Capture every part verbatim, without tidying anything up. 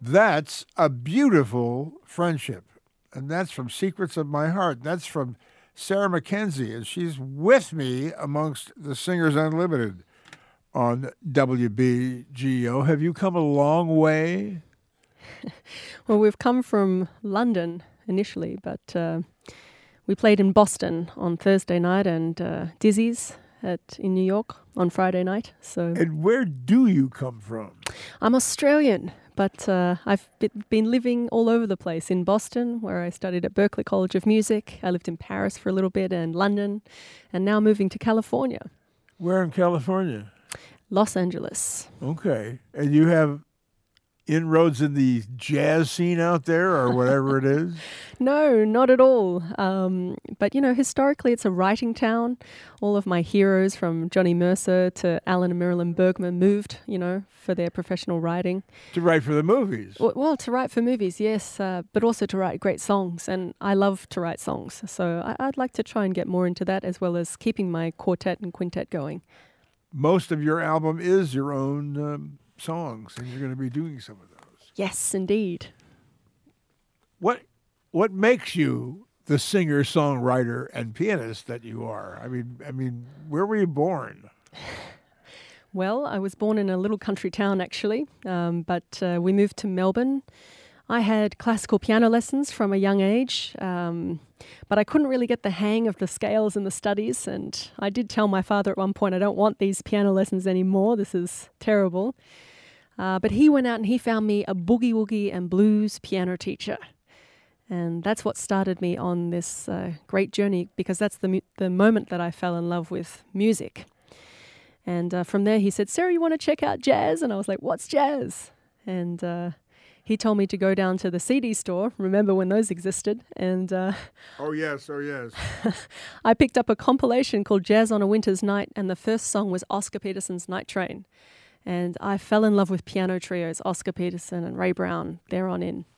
That's a beautiful friendship. And that's from Secrets of My Heart. That's from Sarah Mackenzie, and she's with me amongst the Singers Unlimited on W B G O. Have you come a long way? Well, we've come from London initially, but uh, we played in Boston on Thursday night and uh, Dizzy's at in New York on Friday night. So, and where do you come from? I'm Australian. But uh, I've been living all over the place, in Boston, where I studied at Berklee College of Music. I lived in Paris for a little bit and London, and now moving to California. Where in California? Los Angeles. Okay. And you have inroads in the jazz scene out there or whatever it is? No, not at all. Um, but, you know, historically it's a writing town. All of my heroes from Johnny Mercer to Alan and Marilyn Bergman moved, you know, for their professional writing. To write for the movies? Well, well to write for movies, yes, uh, but also to write great songs. And I love to write songs. So I- I'd like to try and get more into that as well as keeping my quartet and quintet going. Most of your album is your own um, songs, and you're going to be doing some of those. Yes, indeed. What what makes you the singer, songwriter, and pianist that you are? I mean, I mean, where were you born? Well, I was born in a little country town, actually, um, but uh, we moved to Melbourne. I had classical piano lessons from a young age, um, but I couldn't really get the hang of the scales and the studies, and I did tell my father at one point, I don't want these piano lessons anymore, this is terrible. Uh, but he went out and he found me a boogie-woogie and blues piano teacher. And that's what started me on this uh, great journey, because that's the mu- the moment that I fell in love with music. And uh, from there he said, Sarah, you want to check out jazz? And I was like, what's jazz? And uh, he told me to go down to the C D store, remember when those existed, and uh, oh yes, oh yes. I picked up a compilation called Jazz on a Winter's Night, and the first song was Oscar Peterson's Night Train. And I fell in love with piano trios, Oscar Peterson and Ray Brown, there on in.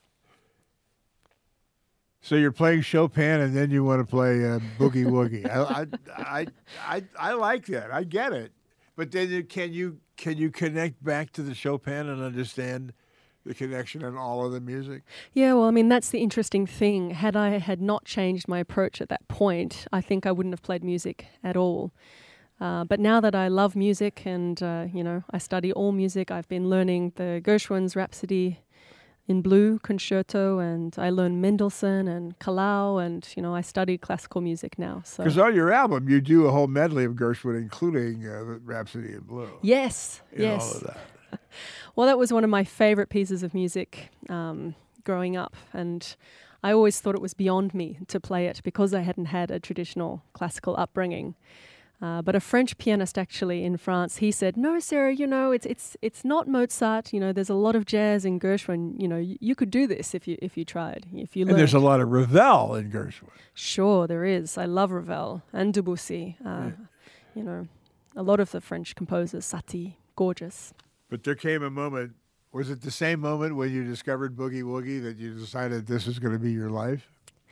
So you're playing Chopin, and then you want to play uh, Boogie Woogie. I, I, I, I, I like that. I get it. But then you, can you can you connect back to the Chopin and understand the connection in all of the music? Yeah, well, I mean, that's the interesting thing. Had I had not changed my approach at that point, I think I wouldn't have played music at all. Uh, but now that I love music and, uh, you know, I study all music, I've been learning the Gershwin's Rhapsody in Blue concerto, and I learn Mendelssohn and Kalau, and, you know, I study classical music now. So because on your album, you do a whole medley of Gershwin, including uh, the Rhapsody in Blue. Yes, in yes. all of that. Well, that was one of my favorite pieces of music um, growing up, and I always thought it was beyond me to play it because I hadn't had a traditional classical upbringing. Uh, but a French pianist actually in France, he said, no, Sarah, you know, it's it's it's not Mozart. You know, there's a lot of jazz in Gershwin. You know, you, you could do this if you if you tried, if you learned. And there's a lot of Ravel in Gershwin. Sure, there is. I love Ravel and Debussy. Uh, yeah. You know, a lot of the French composers, Satie, gorgeous. But there came a moment, was it the same moment when you discovered Boogie Woogie that you decided this is going to be your life?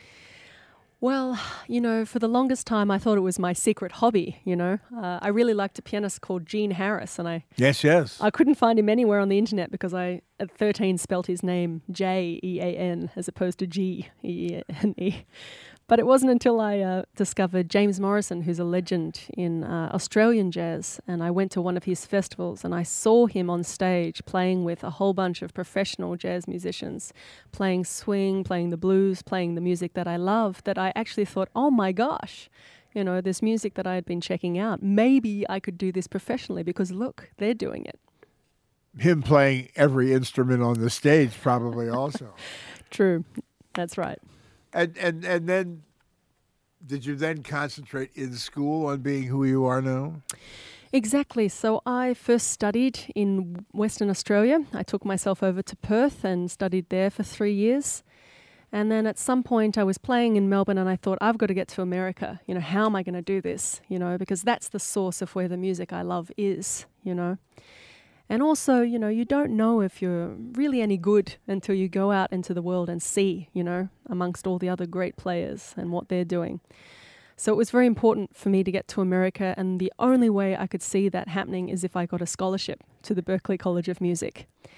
Well, you know, for the longest time, I thought it was my secret hobby, you know. Uh, I really liked a pianist called Gene Harris, and I Yes, yes. I couldn't find him anywhere on the internet because I, at thirteen, spelt his name J E A N as opposed to G E A N E. But it wasn't until I uh, discovered James Morrison, who's a legend in uh, Australian jazz, and I went to one of his festivals and I saw him on stage playing with a whole bunch of professional jazz musicians, playing swing, playing the blues, playing the music that I love, that I actually thought, oh my gosh, you know, this music that I had been checking out, maybe I could do this professionally because look, they're doing it. Him playing every instrument on the stage probably also. True, that's right. And, and and then, did you then concentrate in school on being who you are now? Exactly. So I first studied in Western Australia. I took myself over to Perth and studied there for three years. And then at some point I was playing in Melbourne and I thought, I've got to get to America. You know, how am I going to do this? You know, because that's the source of where the music I love is, you know. And also, you know, you don't know if you're really any good until you go out into the world and see, you know, amongst all the other great players and what they're doing. So it was very important for me to get to America, and the only way I could see that happening is if I got a scholarship to the Berklee College of Music.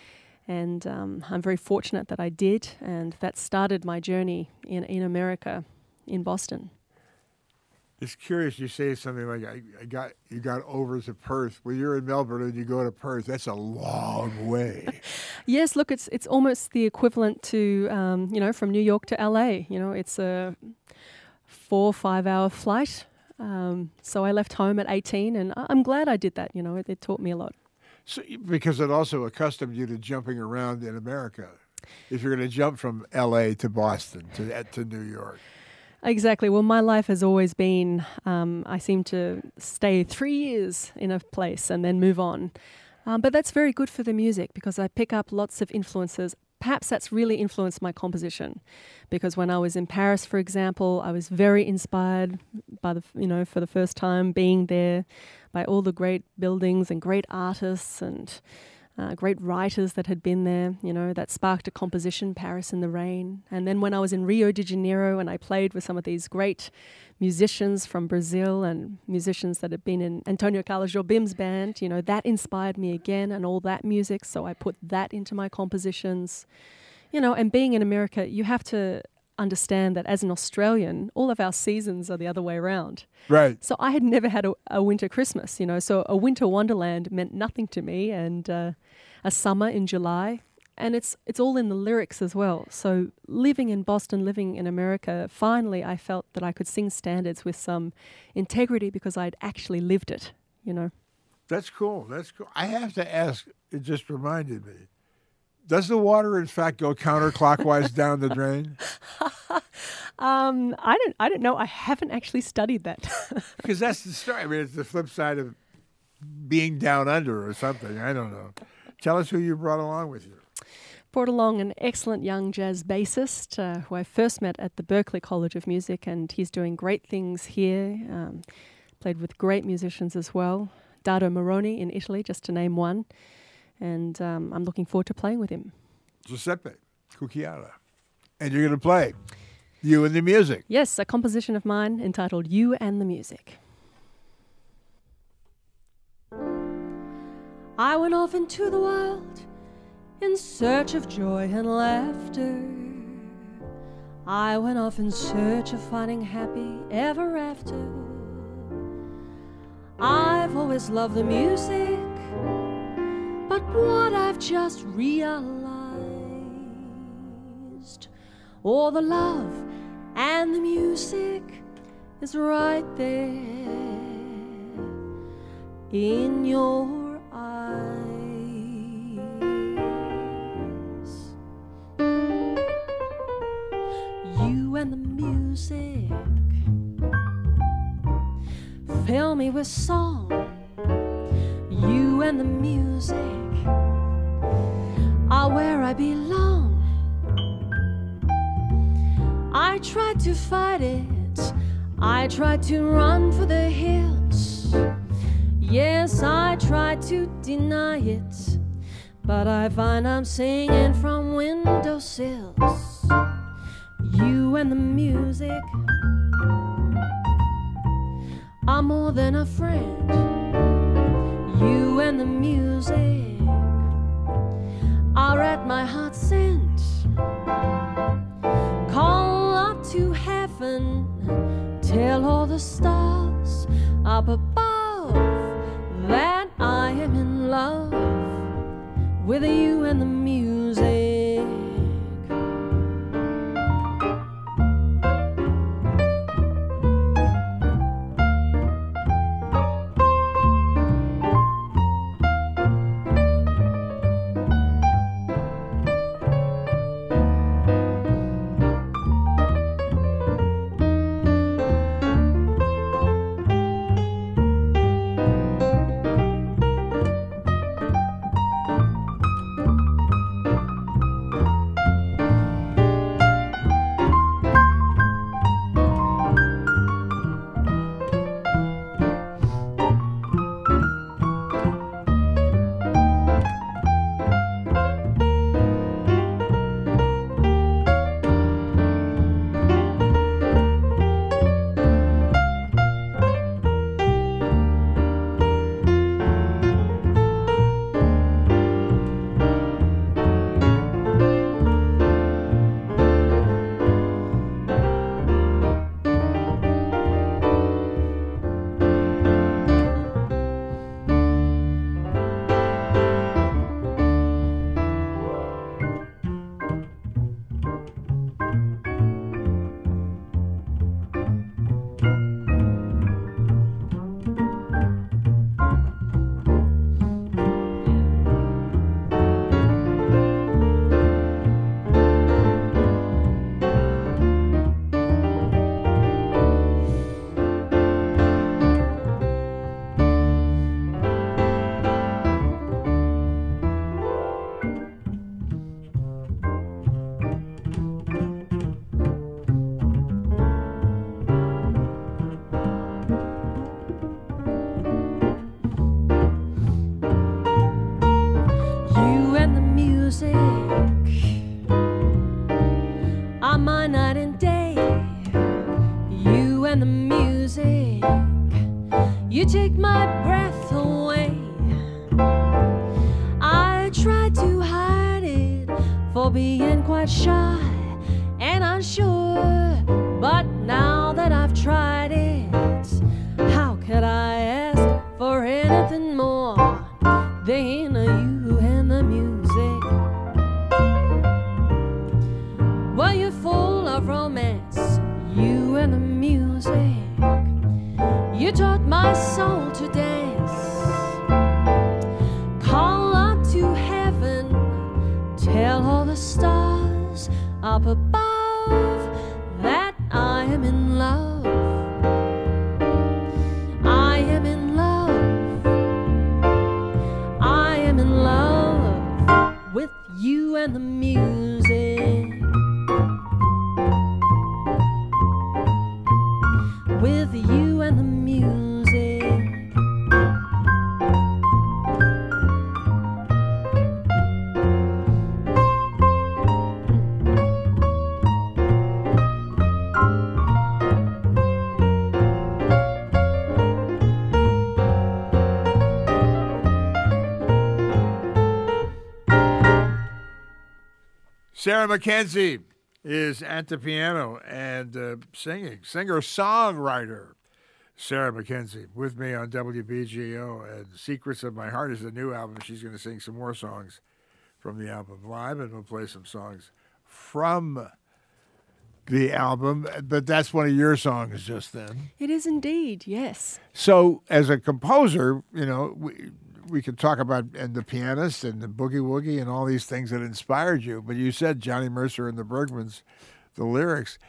And um, I'm very fortunate that I did, and that started my journey in, in America, in Boston. It's curious you say something like, I, I got you got over to Perth. Well, you're in Melbourne and you go to Perth. That's a long way. Yes, look, it's it's almost the equivalent to, um, you know, from New York to L A. You know, it's a four, five-hour flight. Um, so I left home at eighteen, and I- I'm glad I did that. You know, it, it taught me a lot. So, because it also accustomed you to jumping around in America. If you're going to jump from L A to Boston to to New York. Exactly. Well, my life has always been, um, I seem to stay three years in a place and then move on. Um, but that's very good for the music because I pick up lots of influences. Perhaps that's really influenced my composition because when I was in Paris, for example, I was very inspired by the, you know, for the first time being there by all the great buildings and great artists and Uh, great writers that had been there, you know, that sparked a composition, Paris in the Rain. And then when I was in Rio de Janeiro and I played with some of these great musicians from Brazil and musicians that had been in Antonio Carlos Jobim's band, you know, that inspired me again and all that music. So I put that into my compositions. You know, and being in America, you have to understand that as an Australian, all of our seasons are the other way around. Right. So I had never had a, a winter Christmas, you know, so a winter wonderland meant nothing to me, and uh, a summer in July, and it's it's all in the lyrics as well. So living in Boston, living in America, finally I felt that I could sing standards with some integrity because I'd actually lived it, you know. That's cool. That's cool. I have to ask, it just reminded me, does the water, in fact, go counterclockwise down the drain? um, I don't. I don't know. I haven't actually studied that. Because that's the story. I mean, it's the flip side of being down under or something. I don't know. Tell us who you brought along with you. Brought along an excellent young jazz bassist uh, who I first met at the Berklee College of Music, and he's doing great things here. Um, played with great musicians as well. Dado Moroni in Italy, just to name one. And um, I'm looking forward to playing with him. Giuseppe Cucchiara. And you're going to play You and the Music. Yes, a composition of mine entitled You and the Music. I went off into the wild in search of joy and laughter. I went off in search of finding happy ever after. I've always loved the music, but what I've just realized, all the love and the music is right there in your eyes. You and the music fill me with song. You and the music are where I belong. I tried to fight it, I tried to run for the hills. Yes, I tried to deny it, but I find I'm singing from windowsills. You and the music are more than a friend. You and the music are at my heart's end. Call up to heaven, tell all the stars up above that I am in love with you and the music. take my breath away. I tried to hide it for being quite shy and unsure, but now that I've tried it, how could I ask for anything more than you and the music? Well, you're full of romance, you and the music. You taught my soul to dance. Call up to heaven, tell all the stars up above that I am in love. I am in love. I am in love with you and the music. With you and the music. Sarah Mackenzie is at the piano and uh, singing, singer-songwriter. Sarah Mackenzie with me on W B G O, and Secrets of My Heart is the new album. She's going to sing some more songs from the album live, and we'll play some songs from the album. But that's one of your songs just then. It is indeed, yes. So as a composer, you know, we, we could talk about and the pianist and the boogie woogie and all these things that inspired you. But you said Johnny Mercer and the Bergmans, the lyrics.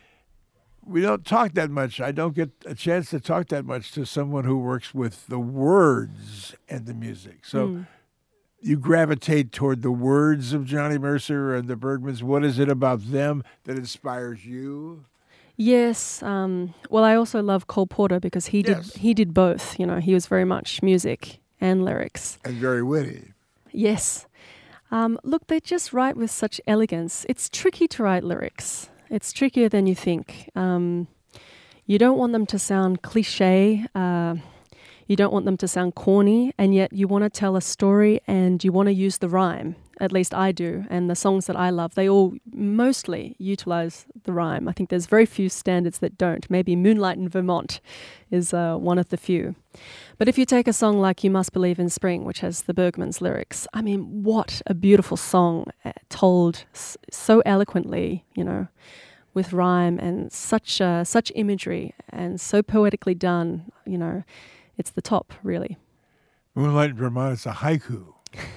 We don't talk that much. I don't get a chance to talk that much to someone who works with the words and the music. So mm. you gravitate toward the words of Johnny Mercer and the Bergmans. What is it about them that inspires you? Yes. Um, well, I also love Cole Porter because he did yes. he did both. You know, he was very much music and lyrics. And very witty. Yes. Um, look, they just write with such elegance. It's tricky to write lyrics. It's trickier than you think. Um, you don't want them to sound cliche. Uh, you don't want them to sound corny, and yet you want to tell a story and you want to use the rhyme. At least I do. And the songs that I love, they all mostly utilize the rhyme. I think there's very few standards that don't. Maybe Moonlight in Vermont is uh, one of the few. But if you take a song like You Must Believe in Spring, which has the Bergmans lyrics, I mean, what a beautiful song, uh, told s- so eloquently, you know, with rhyme and such uh, such imagery and so poetically done, you know, it's the top, really. Moonlight in Vermont, it's a haiku.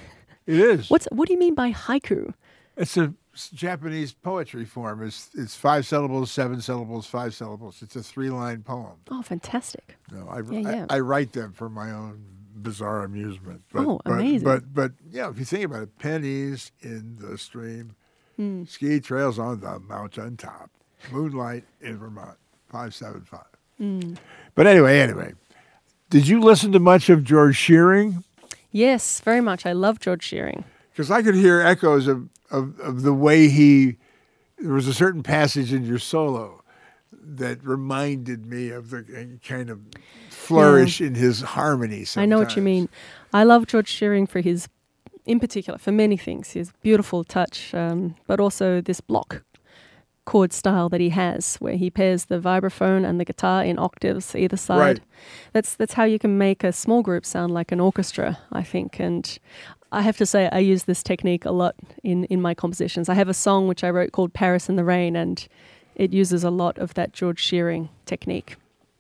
It is. What's what do you mean by haiku? It's a Japanese poetry form. It's it's five syllables, seven syllables, five syllables. It's a three-line poem. Oh, fantastic! No, I, yeah, yeah. I, I write them for my own bizarre amusement. But, oh, but, amazing! But but yeah, if you think about it, pennies in the stream, mm. ski trails on the mountain top, moonlight in Vermont, five seven five. Mm. But anyway, anyway, did you listen to much of George Shearing? Yes, very much. I love George Shearing. Because I could hear echoes of, of, of the way he, there was a certain passage in your solo that reminded me of the kind of flourish yeah. in his harmony sometimes. I know what you mean. I love George Shearing for his, in particular, for many things, his beautiful touch, um, but also this block chord style that he has, where he pairs the vibraphone and the guitar in octaves either side. Right. That's that's how you can make a small group sound like an orchestra, I think. And I have to say, I use this technique a lot in, in my compositions. I have a song which I wrote called Paris in the Rain, and it uses a lot of that George Shearing technique.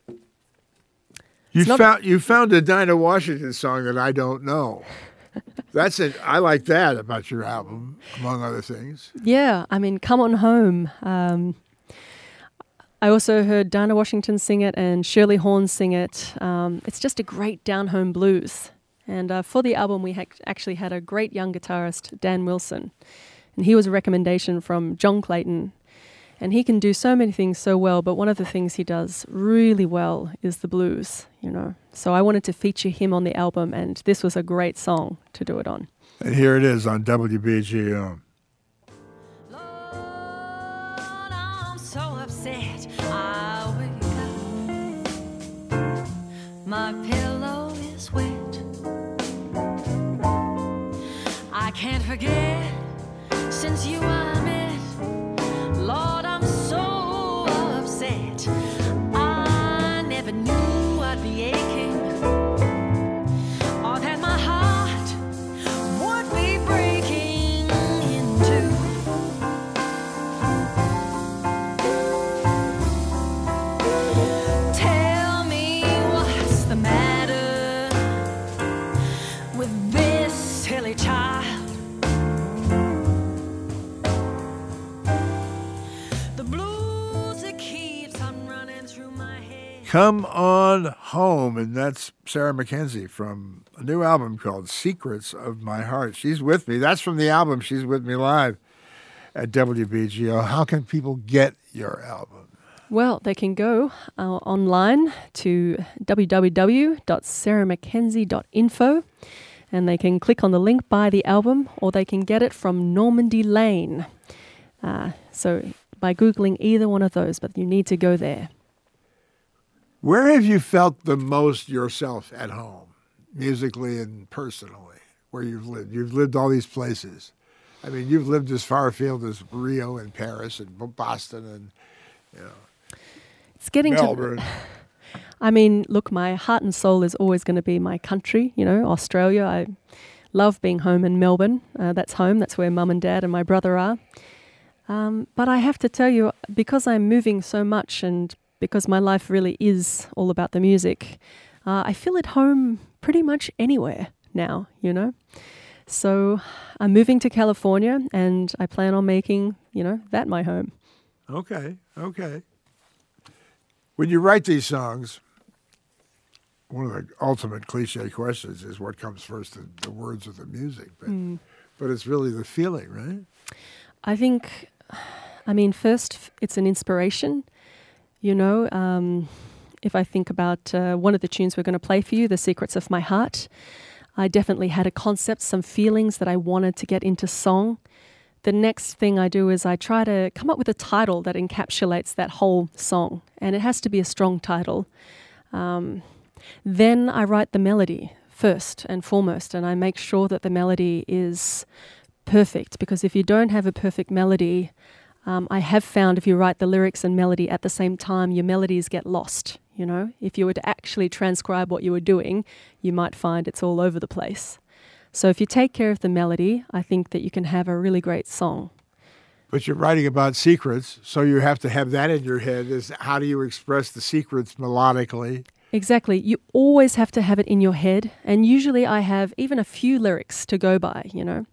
You found you found a Dinah Washington song that I don't know. That's it. I like that about your album, among other things. Yeah, I mean, Come On Home. Um, I also heard Dinah Washington sing it and Shirley Horn sing it. Um, it's just a great down-home blues. And uh, for the album, we ha- actually had a great young guitarist, Dan Wilson. And he was a recommendation from John Clayton. And he can do so many things so well, but one of the things he does really well is the blues, you know. So I wanted to feature him on the album, and this was a great song to do it on. And here it is on W B G O. Lord, I'm so upset. I wake up, my pillow is wet. I can't forget since you I met. Lord, I'm so upset. I never knew I'd be aching, or that my heart would be breaking in two. Tell me what's the matter with this silly child. The blues, it keeps on running through my head. Come On Home, and that's Sarah Mackenzie from a new album called Secrets of My Heart. She's with me. That's from the album She's With Me Live at W B G O. How can people get your album? Well, they can go uh, online to w w w dot sarah mackenzie dot info and they can click on the link, buy the album, or they can get it from Normandy Lane. Uh, so by Googling either one of those, but you need to go there. Where have you felt the most yourself at home, musically and personally, where you've lived? You've lived all these places. I mean, you've lived as far afield as Rio and Paris and Boston and, you know, It's getting Melbourne. to... I mean, look, my heart and soul is always going to be my country, you know, Australia. I love being home in Melbourne. Uh, that's home. That's where mum and dad and my brother are. Um, but I have to tell you, because I'm moving so much and because my life really is all about the music, uh, I feel at home pretty much anywhere now, you know. So I'm moving to California and I plan on making, you know, that my home. Okay, okay. When you write these songs, one of the ultimate cliche questions is what comes first, the, the words or the music? But, Mm. but it's really the feeling, right? I think, I mean, first, f- it's an inspiration. You know, um, if I think about uh, one of the tunes we're going to play for you, The Secrets of My Heart, I definitely had a concept, some feelings that I wanted to get into song. The next thing I do is I try to come up with a title that encapsulates that whole song, and it has to be a strong title. Um, then I write the melody first and foremost, and I make sure that the melody is perfect, because if you don't have a perfect melody, um, I have found if you write the lyrics and melody at the same time, your melodies get lost. You know, if you were to actually transcribe what you were doing, you might find it's all over the place. So if you take care of the melody, I think that you can have a really great song. But you're writing about secrets, so you have to have that in your head. Is how do you express the secrets melodically? Exactly. You always have to have it in your head. And usually I have even a few lyrics to go by, you know.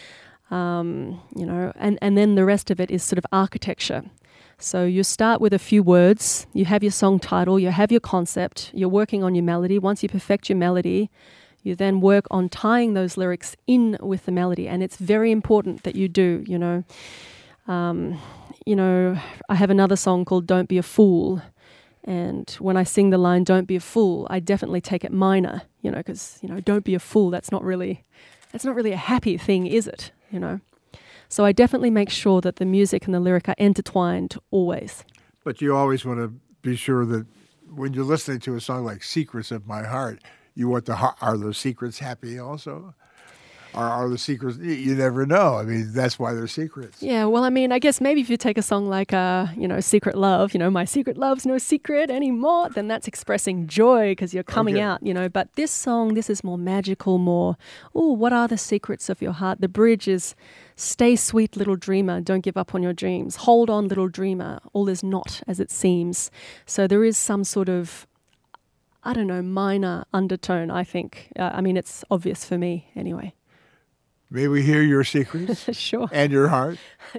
Um, you know, and, and then the rest of it is sort of architecture. So you start with a few words, you have your song title, you have your concept, you're working on your melody. Once you perfect your melody, you then work on tying those lyrics in with the melody. And it's very important that you do, you know. Um, you know, I have another song called Don't Be a Fool. And when I sing the line, don't be a fool, I definitely take it minor, you know, because, you know, don't be a fool, that's not really, that's not really a happy thing, is it, you know? So I definitely make sure that the music and the lyric are intertwined always. But you always want to be sure that when you're listening to a song like Secrets of My Heart, you want the heart, are those secrets happy also? Or are the secrets, you never know. I mean, that's why they're secrets. Yeah, well, I mean, I guess maybe if you take a song like, uh, you know, Secret Love, you know, my secret love's no secret anymore, then that's expressing joy because you're coming Okay. out, you know. But this song, this is more magical, more, oh, what are the secrets of your heart? The bridge is, stay sweet little dreamer, don't give up on your dreams. Hold on little dreamer, all is not as it seems. So there is some sort of, I don't know, minor undertone, I think. Uh, I mean, it's obvious for me anyway. May we hear your secrets Sure, and your heart?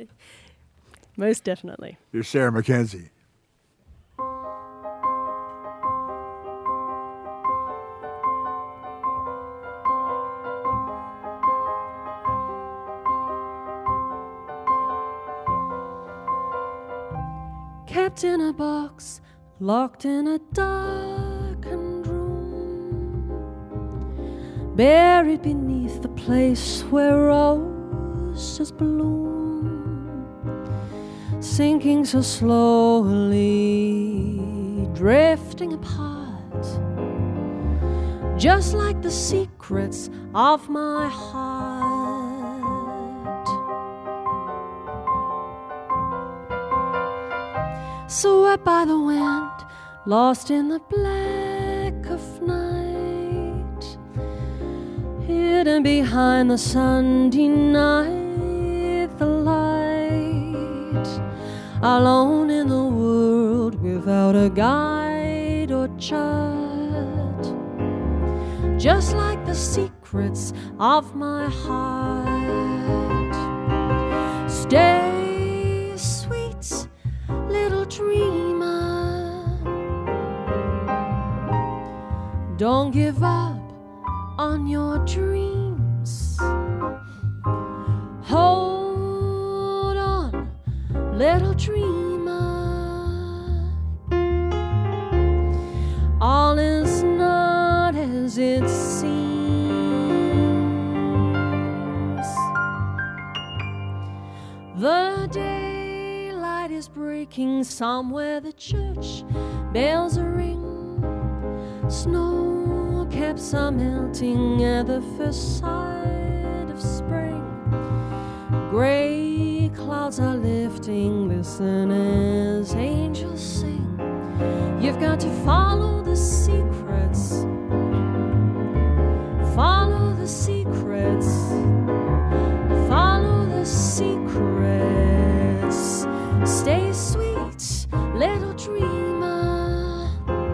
most definitely. You're Sarah Mackenzie. Kept in a box, locked in a darkened room, buried beneath the place where roses bloom, sinking so slowly, drifting apart, just like the secrets of my heart. Swept by the wind, lost in the black of night, hidden behind the sun, denied the light, alone in the world without a guide or chart, just like the secrets of my heart. Stay, sweet little dreamer, don't give up on your dreams. Hold on, little dreamer, all is not as it seems. The daylight is breaking somewhere, the church bells are ring. Snow caps are melting at the first sight of spring. Gray clouds are lifting, listen as angels sing. You've got to follow the secrets, follow the secrets, follow the secrets. Stay sweet, little dreamer,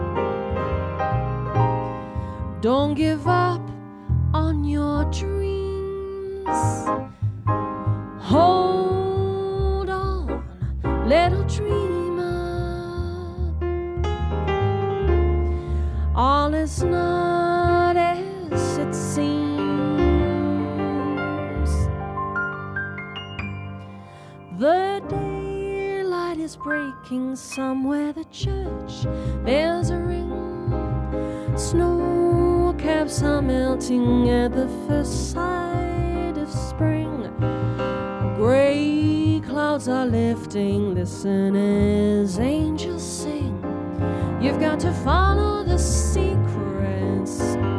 don't give up on your dreams. Hold on, little dreamer, all is not as it seems. The daylight is breaking somewhere, the church bells are ring. Snow caps are melting at the first sight of spring. Gray clouds are lifting, listen as angels sing. You've got to follow the secrets,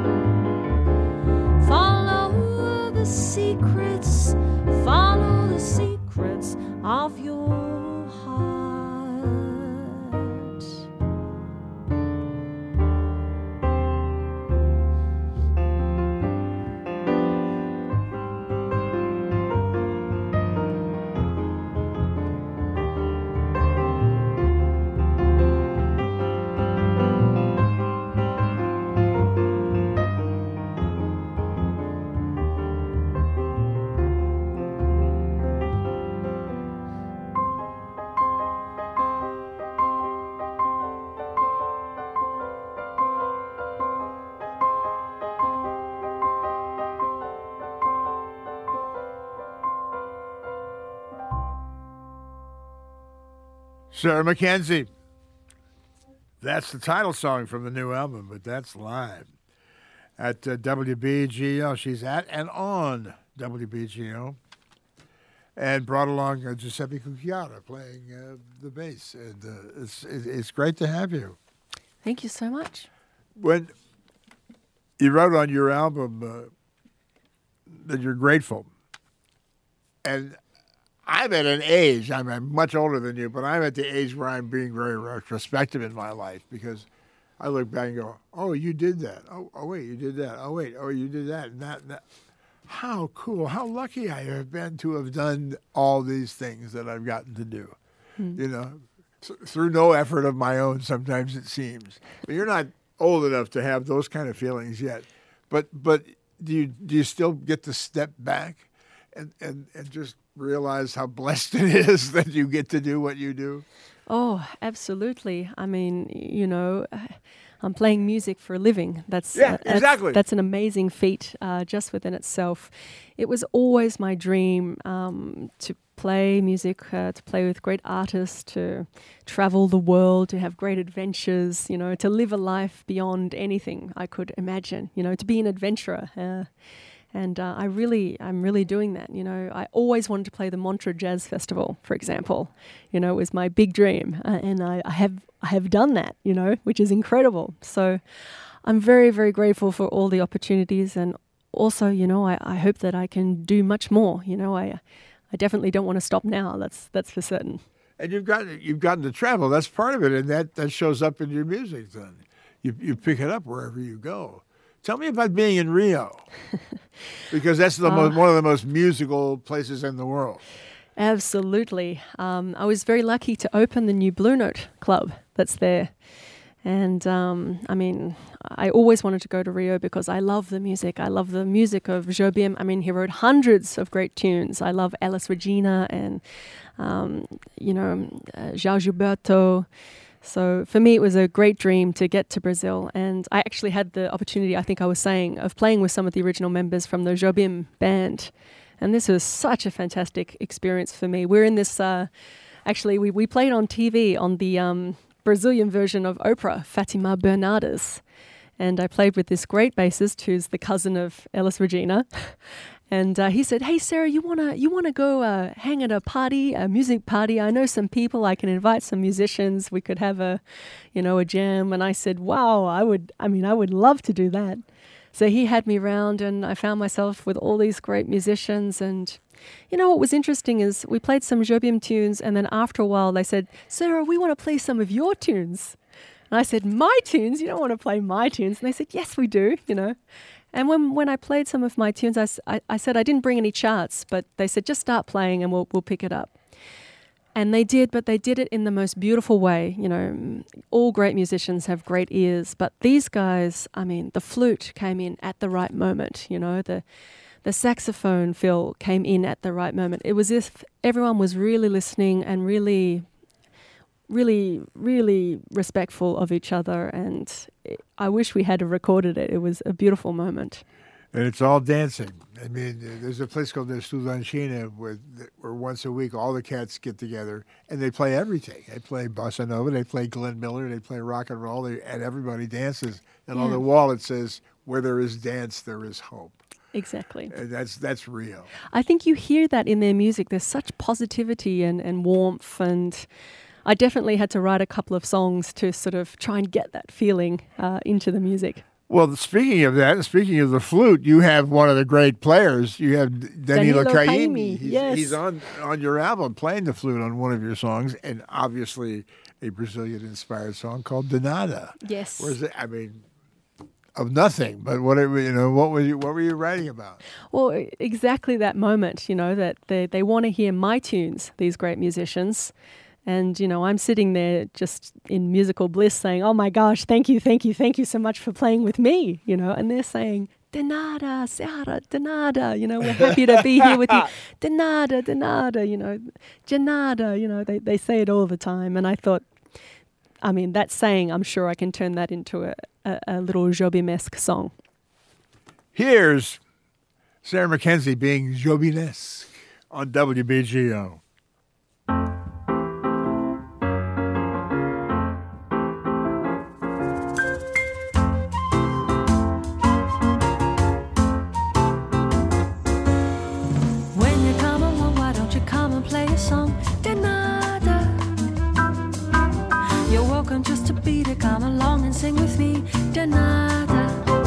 follow the secrets, follow the secrets of your heart. Sarah Mackenzie. That's the title song from the new album, but that's live at uh, W B G O. She's at and on W B G O. And brought along uh, Giuseppe Cucchiara playing uh, the bass. And uh, it's, it's great to have you. Thank you so much. When you wrote on your album uh, that you're grateful, and I'm at an age, I'm, I'm much older than you, but I'm at the age where I'm being very retrospective in my life, because I look back and go, oh, you did that. Oh, oh wait, you did that. Oh, wait, oh, you did that and that and that. How cool, how lucky I have been to have done all these things that I've gotten to do, hmm. you know, th- through no effort of my own, sometimes it seems. But you're not old enough to have those kind of feelings yet. But but do you do you still get to step back and, and, and just realize how blessed it is that you get to do what you do? Oh, absolutely. I mean, you know, I'm playing music for a living. That's yeah, uh, that's, exactly. That's an amazing feat uh, just within itself. It was always my dream um, to play music, uh, to play with great artists, to travel the world, to have great adventures, you know, to live a life beyond anything I could imagine, you know, to be an adventurer. Uh, And uh, I really, I'm really doing that. You know, I always wanted to play the Montreux Jazz Festival, for example. You know, it was my big dream, uh, and I, I have, I have done that. You know, which is incredible. So, I'm very, very grateful for all the opportunities, and also, you know, I, I hope that I can do much more. You know, I I definitely don't want to stop now. That's that's for certain. And you've got you've gotten to travel. That's part of it, and that, that shows up in your music. Then you you pick it up wherever you go. Tell me about being in Rio, because that's the uh, most, one of the most musical places in the world. Absolutely. Um, I was very lucky to open the new Blue Note Club that's there. And, um, I mean, I always wanted to go to Rio because I love the music. I love the music of Jobim. I mean, he wrote hundreds of great tunes. I love Elis Regina and, um, you know, uh, João Gilberto. So for me, it was a great dream to get to Brazil. And I actually had the opportunity, I think I was saying, of playing with some of the original members from the Jobim band. And this was such a fantastic experience for me. We're in this, uh, actually, we, we played on T V on the um, Brazilian version of Oprah, Fatima Bernardes. And I played with this great bassist who's the cousin of Elis Regina. And uh, he said, "Hey, Sarah, you wanna you wanna go uh, hang at a party, a music party? I know some people. I can invite some musicians. We could have a, you know, a jam." And I said, "Wow, I would. I mean, I would love to do that." So he had me round, and I found myself with all these great musicians. And you know what was interesting is we played some Jobim tunes, and then after a while they said, "Sarah, we want to play some of your tunes." And I said, "My tunes? You don't want to play my tunes?" And they said, "Yes, we do." You know. And when when I played some of my tunes, I, I, I said I didn't bring any charts, but they said, "Just start playing and we'll we'll pick it up." And they did, but they did it in the most beautiful way. You know, all great musicians have great ears, but these guys, I mean, the flute came in at the right moment. You know, the the saxophone fill came in at the right moment. It was as if everyone was really listening and really, really, really respectful of each other. And I wish we had recorded it. It was a beautiful moment. And it's all dancing. I mean, there's a place called the Estudantina where, where once a week all the cats get together and they play everything. They play bossa nova, they play Glenn Miller, they play rock and roll, they, and everybody dances. And yeah. on the wall it says, "Where there is dance, there is hope." Exactly. And that's that's Rio. I think you hear that in their music. There's such positivity and, and warmth, and I definitely had to write a couple of songs to sort of try and get that feeling uh, into the music. Well, speaking of that, speaking of the flute, you have one of the great players. You have Danilo, Danilo Caymmi. Caymmi, He's, yes. he's on, on your album playing the flute on one of your songs, and obviously a Brazilian-inspired song called Danada. Yes. Where's it? I mean, of nothing, but what you know, what were you what were you writing about? Well, exactly that moment. You know that they they want to hear my tunes. These great musicians. And, you know, I'm sitting there just in musical bliss saying, "Oh, my gosh, thank you, thank you, thank you so much for playing with me," you know, and they're saying, "De nada, Sarah, de nada, you know, we're happy to be here with you. De nada, de nada, you know, de nada," you know, they, they say it all the time. And I thought, I mean, that saying, I'm sure I can turn that into a, a, a little Jobim-esque song. Here's Sarah Mackenzie being Jobim-esque on W B G O. Just to be to come along and sing with me, de nada.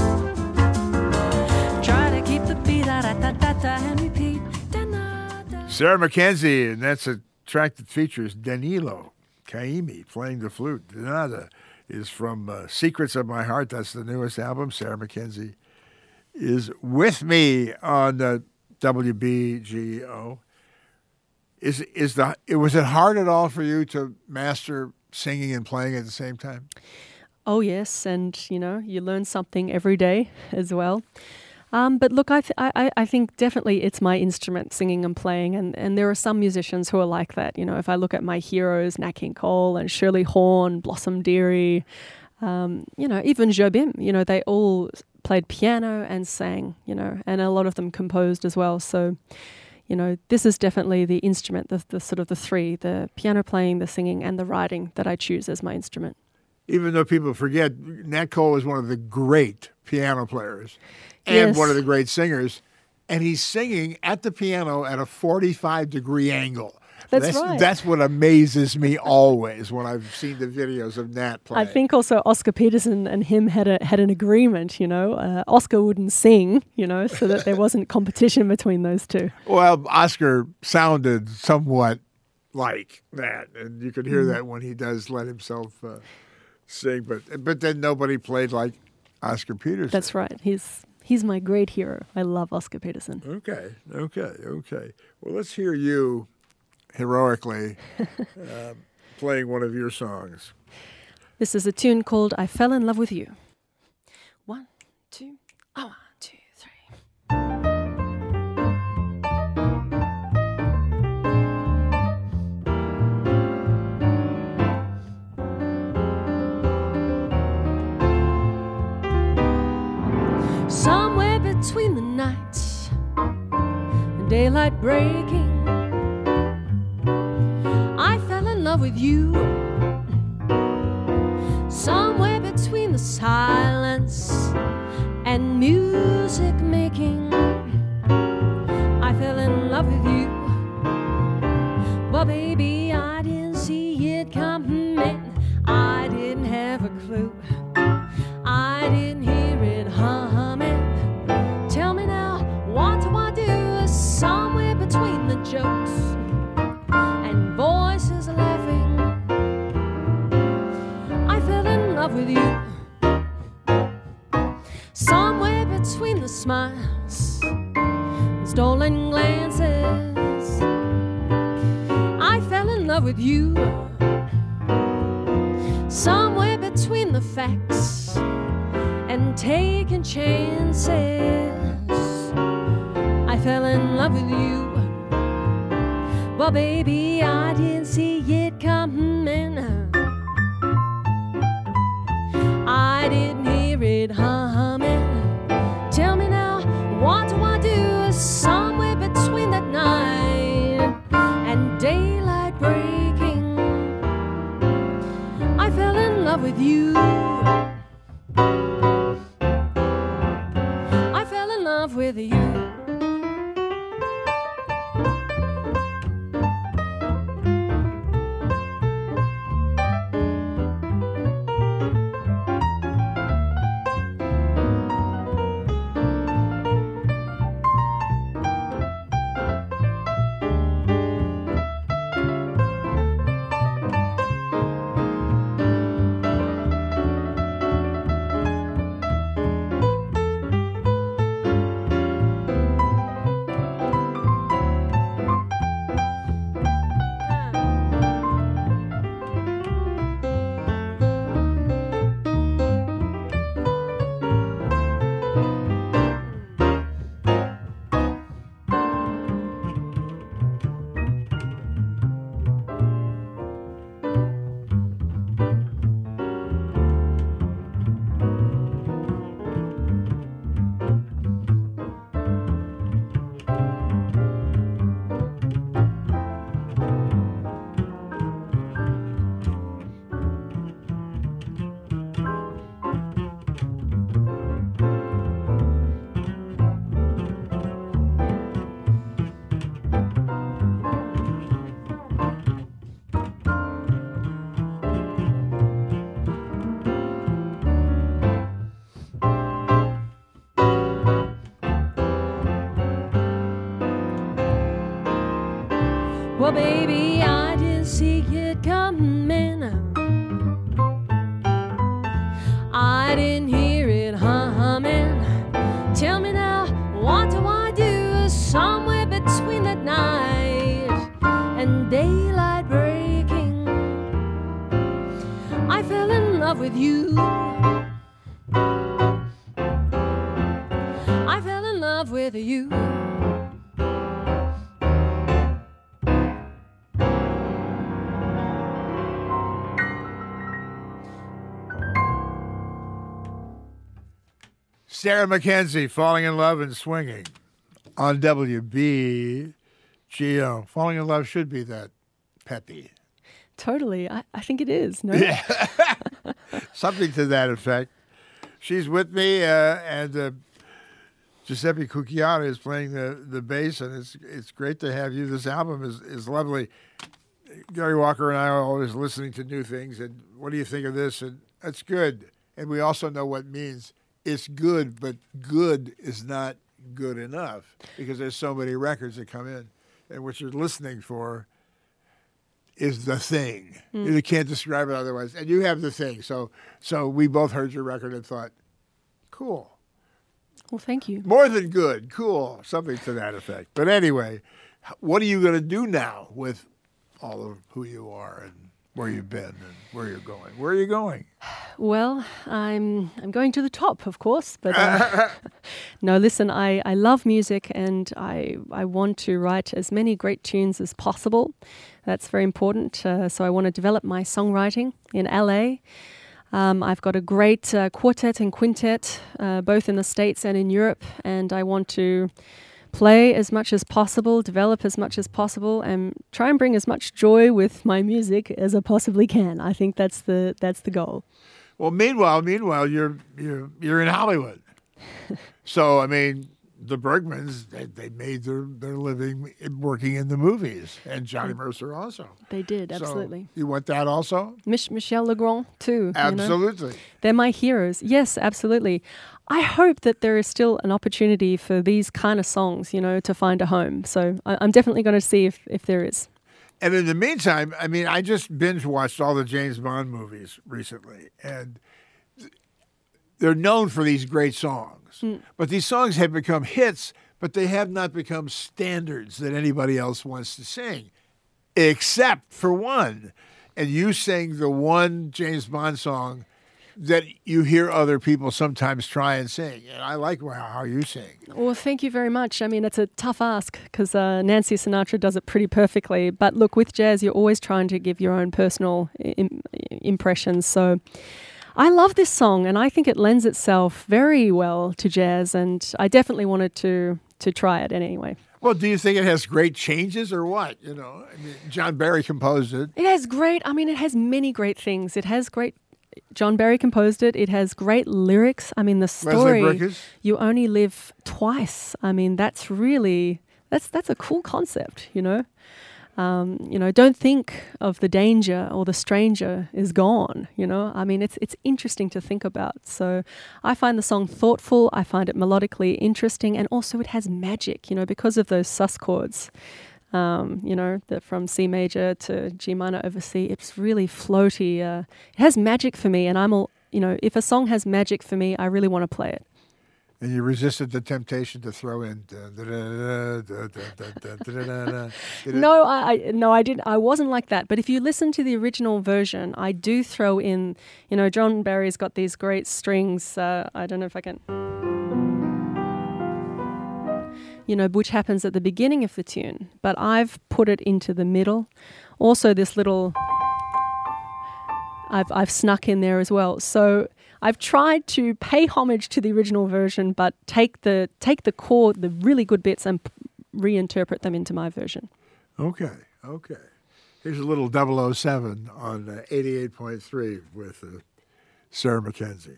Try to keep the beat, da da da da da, and repeat, de nada. Sarah Mackenzie, and that's a track that features Danilo Caymmi playing the flute. De nada is from uh, Secrets of My Heart. That's the newest album. Sarah Mackenzie is with me on uh, W B G O. Is is the was it hard at all for you to master singing and playing at the same time? Oh, yes. And, you know, you learn something every day as well. Um, but look, I, th- I I think definitely it's my instrument, singing and playing. And, and there are some musicians who are like that. You know, if I look at my heroes, Nat King Cole and Shirley Horn, Blossom Dearie, um, you know, even Jobim, you know, they all played piano and sang, you know, and a lot of them composed as well. So, you know, this is definitely the instrument, the, the sort of the three, the piano playing, the singing, and the writing that I choose as my instrument. Even though people forget, Nat Cole is one of the great piano players and yes. one of the great singers, and he's singing at the piano at a forty-five degree angle. That's right. That's what amazes me always when I've seen the videos of Nat play. I think also Oscar Peterson and him had a had an agreement, you know. Uh, Oscar wouldn't sing, you know, so that there wasn't competition between those two. Well, Oscar sounded somewhat like that, and you could hear Mm. that when he does let himself uh, sing. But but then nobody played like Oscar Peterson. That's right. He's he's my great hero. I love Oscar Peterson. Okay, okay, okay. Well, let's hear you heroically uh, playing one of your songs. This is a tune called I Fell in Love with You. One, two, oh, one, two, three. Somewhere between the night and daylight breaking, I fell in love with you. Somewhere between the silence and music making, I fell in love with you. But baby, I didn't see it coming. I didn't have a clue. I didn't hear it humming. Tell me now, what do I do? Somewhere between the jokes and voices laughing, I fell in love with you. Somewhere between the smiles and stolen glances, I fell in love with you. Somewhere between the facts and taking chances, I fell in love with you. But baby, I didn't see it coming. I didn't hear it humming. Tell me now, what do I do? Somewhere between that night and daylight breaking, I fell in love with you. I fell in love with you. Well, baby, I didn't see it coming. I didn't hear it humming. Tell me now, what do I do? Somewhere between that night and daylight breaking, I fell in love with you. I fell in love with you. Sarah Mackenzie, Falling in Love and Swinging on W B G O. Falling in Love should be that peppy. Totally. I, I think it is. No? Yeah. Something to that effect. She's with me, uh, and uh, Giuseppe Cucchiara is playing the, the bass, and it's it's great to have you. This album is, is lovely. Gary Walker and I are always listening to new things, and what do you think of this? And that's good. And we also know what it means. It's good, but good is not good enough because there's so many records that come in, and what you're listening for is the thing. Mm. You can't describe it otherwise. And you have the thing. So so we both heard your record and thought, cool. Well, thank you. More than good, cool, something to that effect. But anyway, what are you going to do now with all of who you are and where you've been and where you're going? Where are you going? Well, I'm I'm going to the top, of course. But uh, no, listen, I, I love music, and I I want to write as many great tunes as possible. That's very important. Uh, so I want to develop my songwriting in L A. Um, I've got a great uh, quartet and quintet, uh, both in the States and in Europe, and I want to play as much as possible, develop as much as possible, and try and bring as much joy with my music as I possibly can. I think that's the that's the goal. Well, meanwhile, meanwhile, you're you're you're in Hollywood, so I mean, the Bergmans, they, they made their, their living working in the movies, and Johnny Mercer also. They did, absolutely. So you want that also? Mich- Michel Legrand, too. Absolutely. You know? They're my heroes. Yes, absolutely. I hope that there is still an opportunity for these kind of songs, you know, to find a home. So I, I'm definitely going to see if, if there is. And in the meantime, I mean, I just binge-watched all the James Bond movies recently, and they're known for these great songs. Mm. But these songs have become hits, but they have not become standards that anybody else wants to sing, except for one. And you sang the one James Bond song that you hear other people sometimes try and sing. And I like how you sing. Well, thank you very much. I mean, it's a tough ask because uh, Nancy Sinatra does it pretty perfectly. But look, with jazz, you're always trying to give your own personal im- impressions. So I love this song, and I think it lends itself very well to jazz, and I definitely wanted to to try it anyway. Well, do you think it has great changes or what? You know, I mean, John Barry composed it. It has great, I mean, it has many great things. It has great, John Barry composed it. It has great lyrics. I mean, the story, you only live twice. I mean, that's really, that's that's a cool concept, you know. Um, you know, don't think of the danger or the stranger is gone, you know. I mean, it's it's interesting to think about. So I find the song thoughtful. I find it melodically interesting. And also it has magic, you know, because of those sus chords, um, you know, that from C major to G minor over C. It's really floaty. Uh, it has magic for me. And I'm all, you know, if a song has magic for me, I really want to play it. And you resisted the temptation to throw in. No, I, I no, I didn't. I wasn't like that. But if you listen to the original version, I do throw in. You know, John Barry's got these great strings. Uh, I don't know if I can. You know, which happens at the beginning of the tune, but I've put it into the middle. Also, this little. I've I've snuck in there as well. So I've tried to pay homage to the original version, but take the take the core, the really good bits, and p- reinterpret them into my version. Okay, okay. Here's a little double oh seven on uh, eighty-eight point three with uh, Sarah Mackenzie.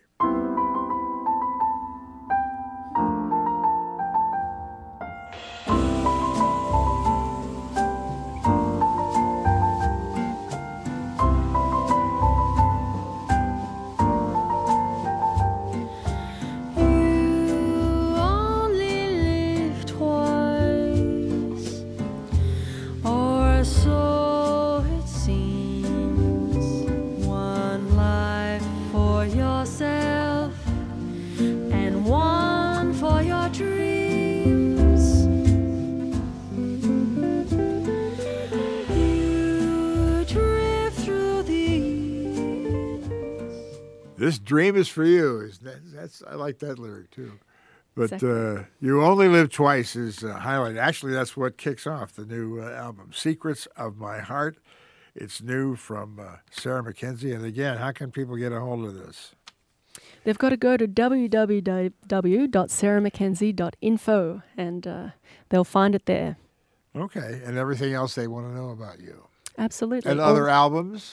This dream is for you. Is that, that's I like that lyric too. But exactly. uh, You Only Live Twice is uh, highlighted. Actually, that's what kicks off the new uh, album, Secrets of My Heart. It's new from uh, Sarah Mackenzie. And again, how can people get a hold of this? They've got to go to w w w dot sarah mackenzie dot info and uh, they'll find it there. Okay. And everything else they want to know about you. Absolutely. And other or, albums?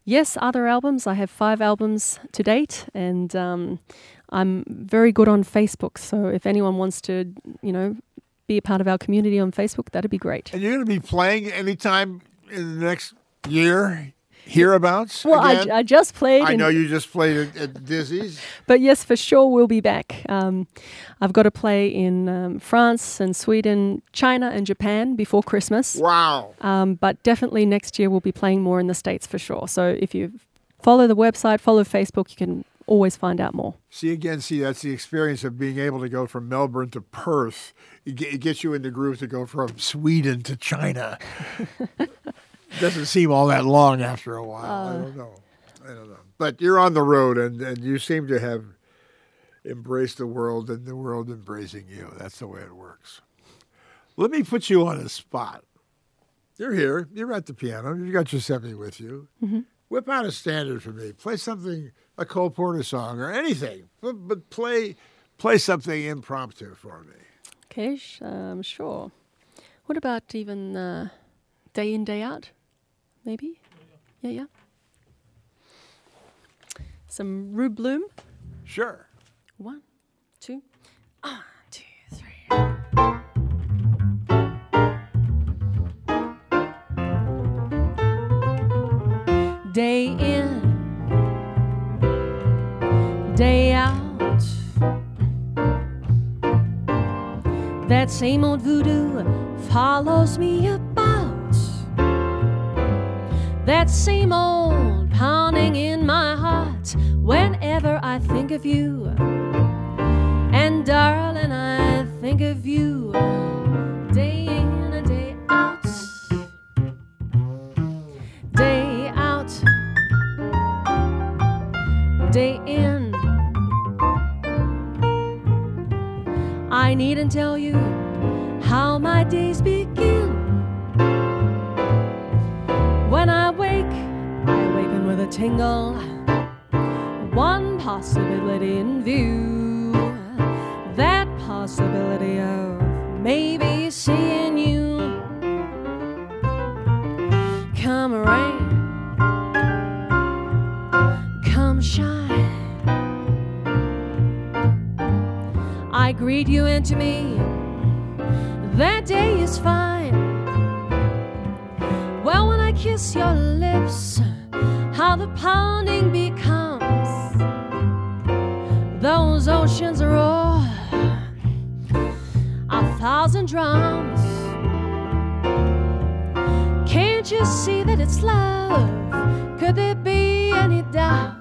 Yes, other albums. I have five albums to date, and um, I'm very good on Facebook. So if anyone wants to, you know, be a part of our community on Facebook, that'd be great. And you're going to be playing anytime in the next year, hereabouts? Well, I, again? I just played. I in- know you just played at, at Dizzy's. But yes, for sure, we'll be back. Um, I've got to play in um, France and Sweden, China and Japan before Christmas. Wow. Um, but definitely next year we'll be playing more in the States for sure. So if you follow the website, follow Facebook, you can always find out more. See, again, see, that's the experience of being able to go from Melbourne to Perth. It, get, it gets you in the groove to go from Sweden to China. Doesn't seem all that long after a while. Uh, I don't know. I don't know. But you're on the road, and, and you seem to have embraced the world and the world embracing you. That's the way it works. Let me put you on a spot. You're here. You're at the piano. You got Giuseppe with you. Mm-hmm. Whip out a standard for me. Play something, a Cole Porter song or anything, but, but play play something impromptu for me. Okay, sh- um, sure. What about even uh, Day In, Day Out? Maybe? Yeah, yeah. Some Rube Bloom. Sure. One, two, one, two, three. Day in, day out. That same old voodoo follows me about. That same old pounding in my heart whenever I think of you. And darling, I think of you day in and day out. Day out. Day in. I needn't tell you how my days begin. When I wake, I awaken with a tingle. One possibility in view. That possibility of maybe seeing you. Come rain, come shine. I greet you into me. That day is fine. Well, when I kiss your lips, how the pounding becomes. Those oceans roar, a thousand drums. Can't you see that it's love? Could there be any doubt?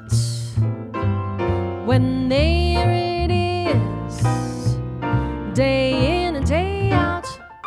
When there it is, day in and day out.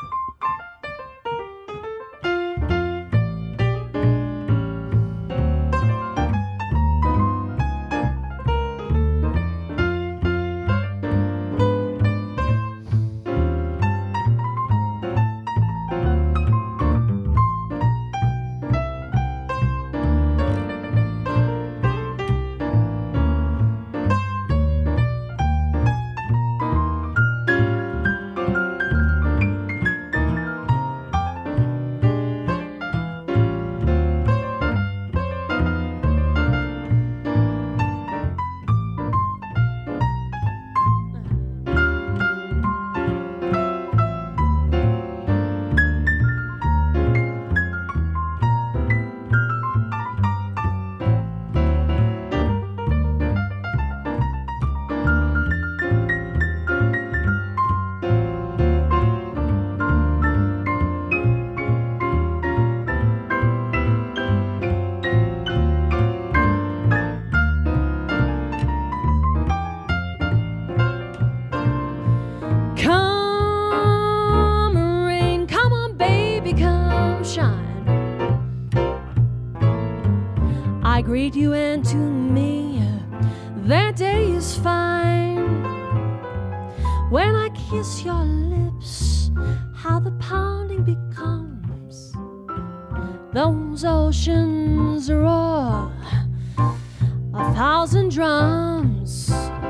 Greet you and to me that day is fine. When I kiss your lips, how the pounding becomes. Those oceans roar, a thousand drums.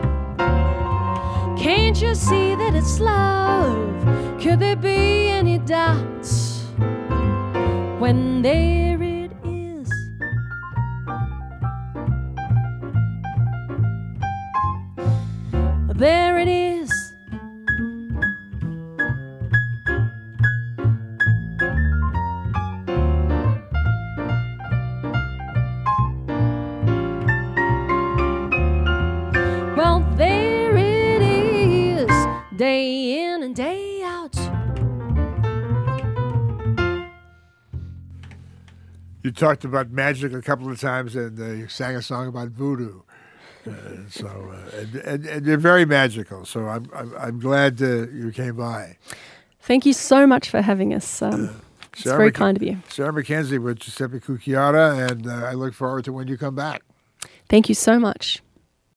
Can't you see that it's love? Could there be any doubt? When there it is, there it is. Well, there it is, day in and day out. You talked about magic a couple of times, and uh, you sang a song about voodoo. Uh, so, uh, and, and, and you're very magical. So I'm I'm, I'm glad uh, you came by. Thank you so much for having us. Um, Uh, it's Sarah very Mc- kind of you. Sarah Mackenzie with Giuseppe Cucchiara, and uh, I look forward to when you come back. Thank you so much.